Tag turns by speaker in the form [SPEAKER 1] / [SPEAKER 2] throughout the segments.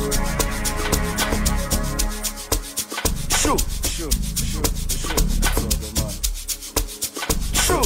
[SPEAKER 1] Shoo. Shoo.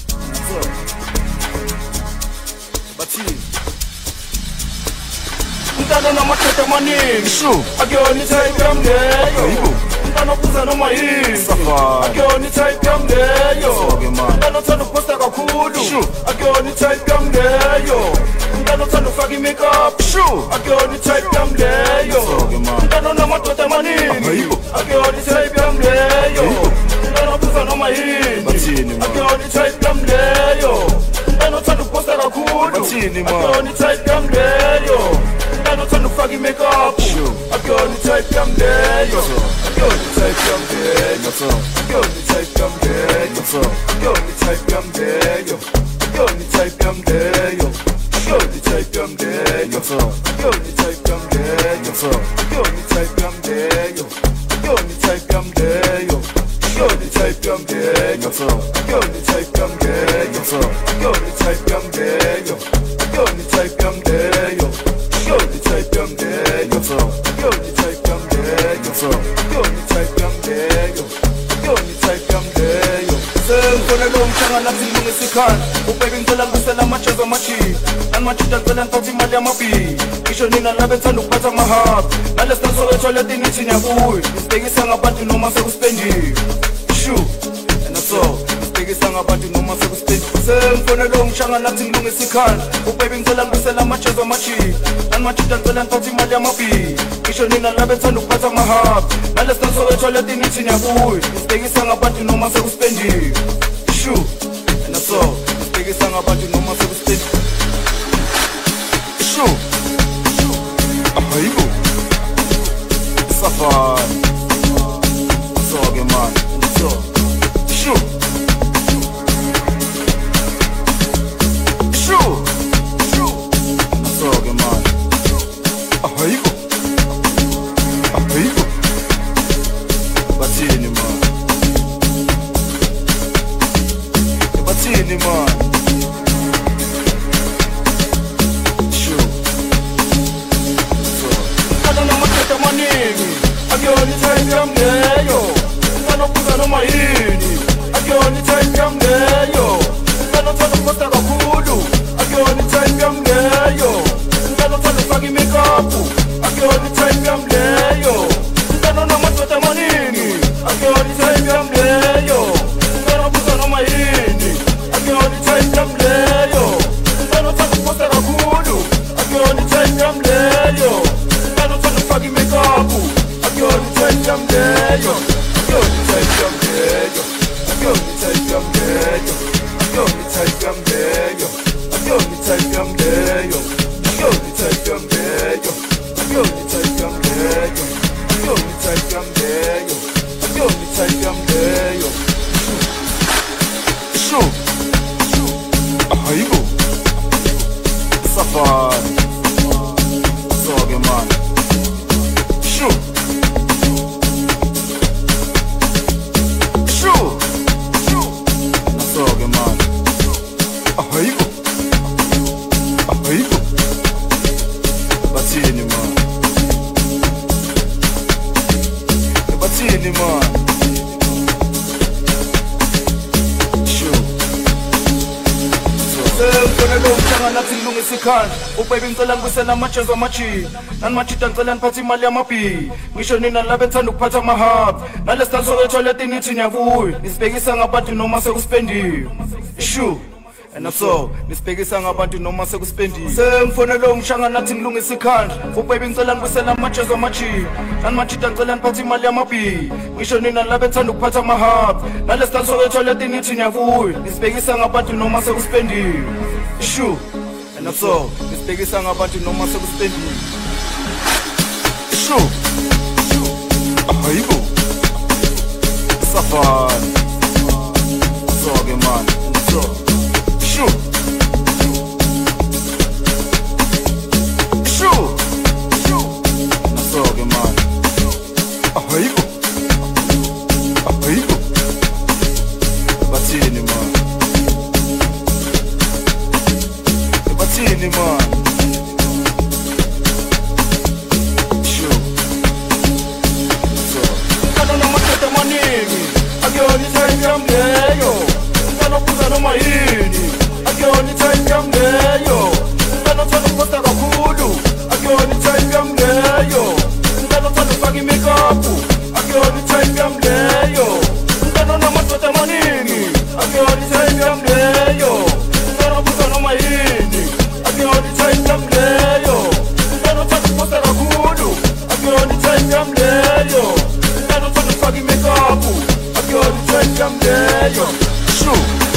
[SPEAKER 1] Mtana na matata maningi Shoo. Akioni type ya mgeyo Mtana kuza no mahi Safa Akioni type ya mgeyo Mtana tanu posta kakulu Shoo. Akioni type ya mgeyo Mtana tanu fagi make up Shoo. Akioni type ya mgeyo Mtana na matata maningi Akioni type ya mgeyo Mtana kuza no mahi Akioni type ya mgeyo Mtana tanu posta kakulu Akioni type ya mgeyo I'm not trying to fucking make up. I go on the type I'm there, yo. I go on the type I'm there, yo. I go on the type I'm there, yo. I go on the type I'm there, yo. I go on the type I'm there, yo. I go on the type I'm there, yo. I go on the type I'm there, yo. I go on the type I'm there, yo. I go on the type I'm there, yo. I go on the type I'm there, yo. I go on the type I'm there, yo. I go on the type I'm there, yo. I go on the type I'm there, yo. Yo, the type I'm there, yo. Yo, the type I'm there, yo. Yo, the type I'm there, yo. Yo, the type I'm there, yo. Sengkhona lo mhlanga nathi ngisikhana. Ubheka ngicela ngisela amajaza amachi. Animachita ngicela ngiphathe imali yamabi. Ngisho nina labe ngithanda ukuphatha amahaba. Nalesi naso etoilet nithi ngiyabuya. Sibhekisa ngabantu noma sekuspendiwe. Shoo. And so Sibhekisa ngabantu noma sekuspendiwe. Sengkhona lo mhlanga nathi ngilungisikhana. Ubheka ngicela ngisela amajaza amachi. Animachita ngicela ngiphathe imali yamabi. Ngisho nina labe ngithanda ukuphatha amahaba. Nalesi naso etoilet nithi ngiyabuya. Sibhekisa ngabantu noma sekuspendiwe. Shoo. And so Sibhekisa ngabantu noma sekuspendiwe. Shoo. Ahayibo Safari Soge man So Shoo. Shoo. Soge man Ahayibo Batini man Batini man Akioni type ya mgeyo Mtano kuza no mahini Akioni type ya mgeyo Mtano tano posta kakulu Akioni type ya mgeyo Mtano tano fagi make up Akioni type ya mgeyo Mtano na matota manini Akioni type ya mgeyo Mtano kuza no mahini Akioni type ya mgeyo Mtano tano posta kakulu Akioni type ya mgeyo Mtano tano fagi make up Yo, the type I'm there, yo. Yo, the type I'm there, yo. Yo, the type I'm there, yo. Yo, the type I'm there, yo. Yo, the type I'm there, yo. Yo, the type I'm there, yo. Yo, the type I'm there, yo. Yo, the type I'm there, yo. Yo, the type I'm there, yo. Shoo. Ahayibo Safari Soge man Shoo. Soge man Ahayibo Batini man Batini man Shoo. Sengkhona lo mhlanga nathi ngilungisikhana. Ubheka ngicela ngisela amajaza amachi. Animachita ngicela ngiphathe imali yamabi. Ngisho nina labe ngithanda ukuphatha amahaba. Nalesi naso etoilet nithi ngiyabuya. Nisibhekisa ngabantu noma sekuspendiwe. Shoo. And so nisibhekisa ngabantu noma sekuspendiwe. Sengifone lo mshanga nathi ngilungisa ikhanda. Ubheka ngicela ngisela amajaza amachi. Animachita ngicela ngiphathe imali yamabi. Ngisho nina labe ngithanda ukuphatha amahaba. Nalesi naso etoilet nithi ngiyabuya. Nisibhekisa ngabantu noma sekuspendiwe. Shoo. And so nisibhekisa ngabantu noma sekuspendiwe. Shoo. Ahayibo Safari Soge man So Shoo. Shoo. Soge man Ahayibo Batini man Batini man leyo. Shu